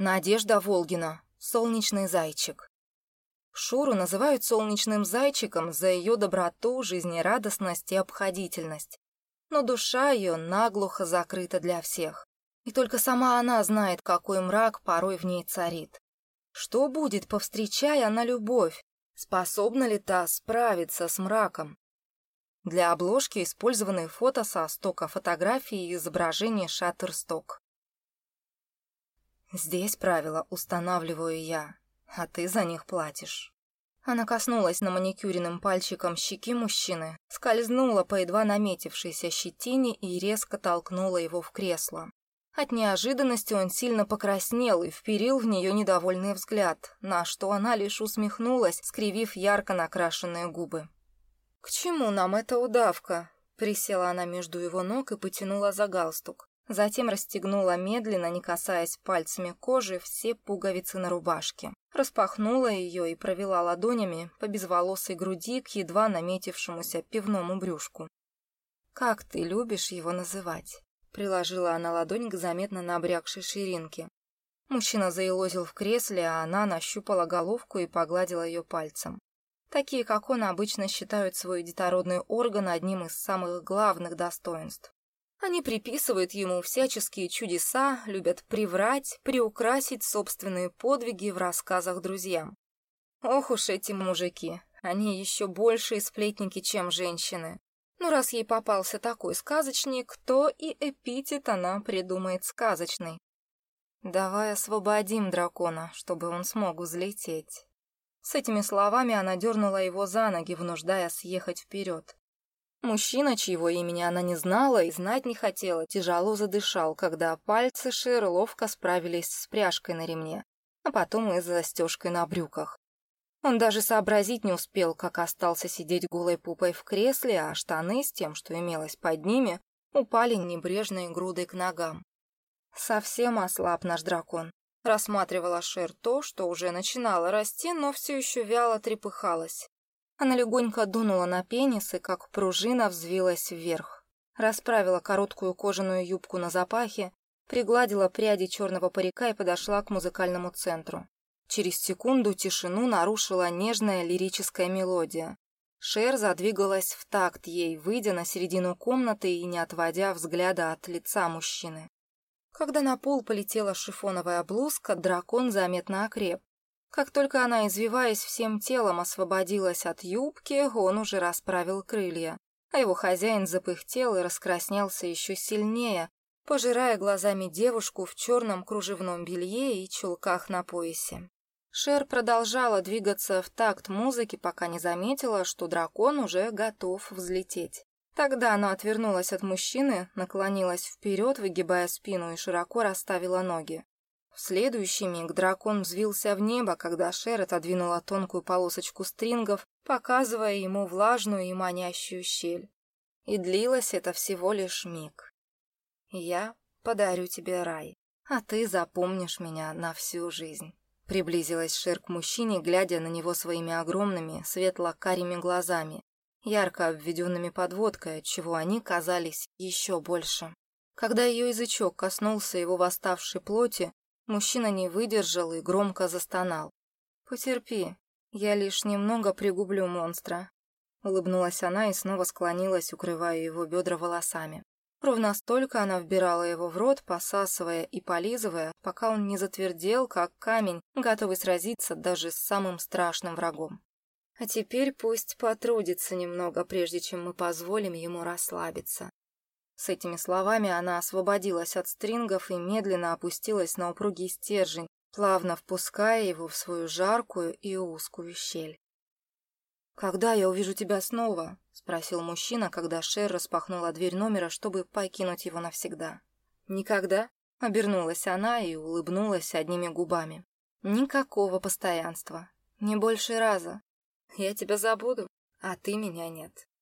Надежда Волгина. Солнечный зайчик. Шуру называют солнечным зайчиком за ее доброту, жизнерадостность и обходительность. Но душа ее наглухо закрыта для всех. И только сама она знает, какой мрак порой в ней царит. Что будет, повстречая она любовь? Способна ли та справиться с мраком? Для обложки использованы фото со стока фотографий и изображений Shutterstock. Здесь правила устанавливаю я, а ты за них платишь. Она коснулась на маникюренным пальчиком щеки мужчины, скользнула по едва наметившейся щетине и резко толкнула его в кресло. От неожиданности он сильно покраснел и вперил в нее недовольный взгляд, на что она лишь усмехнулась, скривив ярко накрашенные губы. «К чему нам эта удавка?» Присела она между его ног и потянула за галстук. Затем расстегнула медленно, не касаясь пальцами кожи, все пуговицы на рубашке. Распахнула ее и провела ладонями по безволосой груди к едва наметившемуся пивному брюшку. «Как ты любишь его называть?» Приложила она ладонь к заметно набрякшей ширинке. Мужчина заелозил в кресле, а она нащупала головку и погладила ее пальцем. Такие, как он, обычно считают свой детородный орган одним из самых главных достоинств. Они приписывают ему всяческие чудеса, любят приврать, приукрасить собственные подвиги в рассказах друзьям. Ох уж эти мужики, они еще большие сплетники, чем женщины. Ну, раз ей попался такой сказочник, то и эпитет она придумает сказочный. «Давай освободим дракона, чтобы он смог взлететь». С этими словами она дернула его за ноги, вынуждая съехать вперед. Мужчина, чьего имени она не знала и знать не хотела, тяжело задышал, когда пальцы Шер ловко справились с пряжкой на ремне, а потом и с застежкой на брюках. Он даже сообразить не успел, как остался сидеть голой пупой в кресле, а штаны с тем, что имелось под ними, упали небрежной грудой к ногам. «Совсем ослаб наш дракон», — рассматривала Шер то, что уже начинало расти, но все еще вяло трепыхалось. Она легонько дунула на пенис и, как пружина, взвилась вверх. Расправила короткую кожаную юбку на запахе, пригладила пряди черного парика и подошла к музыкальному центру. Через секунду тишину нарушила нежная лирическая мелодия. Шер задвигалась в такт ей, выйдя на середину комнаты и не отводя взгляда от лица мужчины. Когда на пол полетела шифоновая блузка, дракон заметно окреп. Как только она, извиваясь всем телом, освободилась от юбки, он уже расправил крылья, а его хозяин запыхтел и раскраснелся еще сильнее, пожирая глазами девушку в черном кружевном белье и чулках на поясе. Шер продолжала двигаться в такт музыки, пока не заметила, что дракон уже готов взлететь. Тогда она отвернулась от мужчины, наклонилась вперед, выгибая спину, и широко расставила ноги. В следующий миг дракон взвился в небо, когда Шер отодвинула тонкую полосочку стрингов, показывая ему влажную и манящую щель. И длилось это всего лишь миг. «Я подарю тебе рай, а ты запомнишь меня на всю жизнь». Приблизилась Шер к мужчине, глядя на него своими огромными, светло-карими глазами, ярко обведенными подводкой, отчего они казались еще больше. Когда ее язычок коснулся его восставшей плоти, мужчина не выдержал и громко застонал. «Потерпи, я лишь немного пригублю монстра», — улыбнулась она и снова склонилась, укрывая его бедра волосами. Ровно столько она вбирала его в рот, посасывая и полизывая, пока он не затвердел, как камень, готовый сразиться даже с самым страшным врагом. А теперь пусть потрудится немного, прежде чем мы позволим ему расслабиться. С этими словами она освободилась от стрингов и медленно опустилась на упругий стержень, плавно впуская его в свою жаркую и узкую щель. «Когда я увижу тебя снова?» — спросил мужчина, когда Шер распахнула дверь номера, чтобы покинуть его навсегда. «Никогда?» — обернулась она и улыбнулась одними губами. «Никакого постоянства. Не больше раза. Я тебя забуду, а ты меня нет».